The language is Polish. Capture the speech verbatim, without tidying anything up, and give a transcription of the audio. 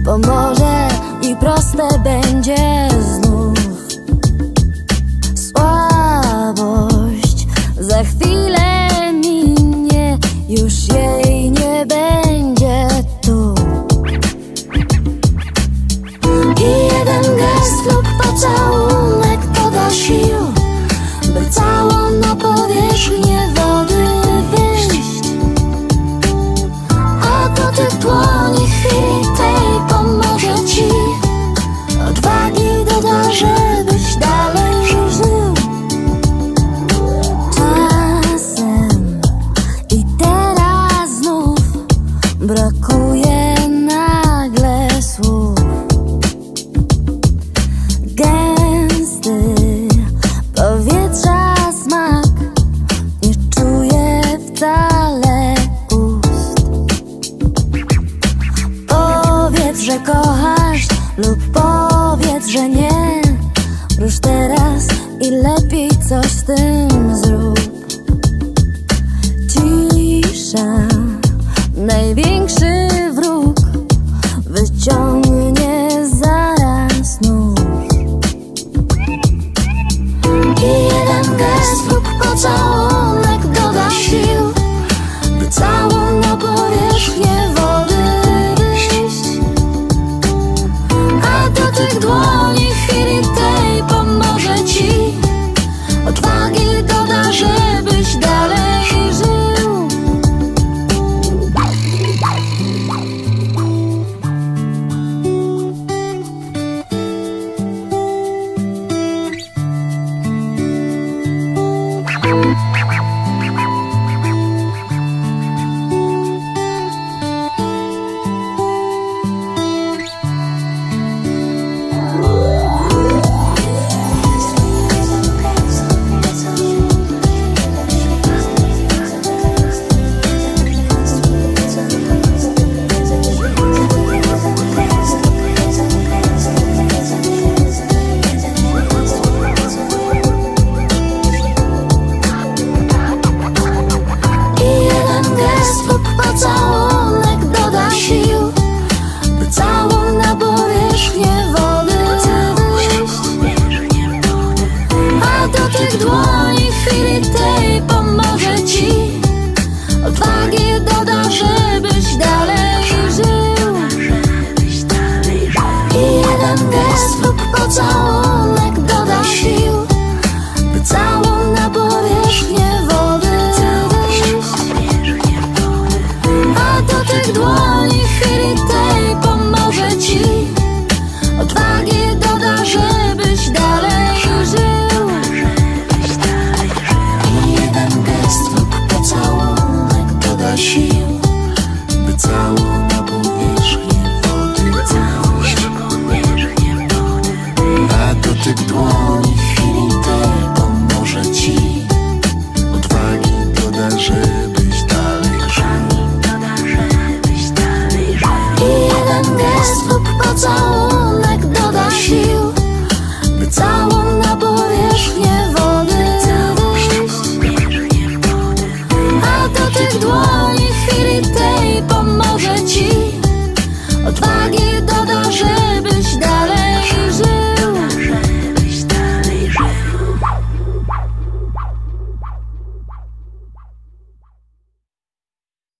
pomoże i proste będzie znów. Słabość za chwilę minie, już jej nie będzie tu. I jeden gest lub pocałunek doda sił, by całą na powierzchnię wody wyjść. A dotyk dłoni chwili tej pomoże ci, odwagi doda, żebyś dalej żył. Czasem i teraz znów brakuje nagle słów. Gęsty powietrza smak nie czuję wcale ust. Powiedz, że kochasz lub powiedz, że nie. Rusz teraz i lepiej coś z tym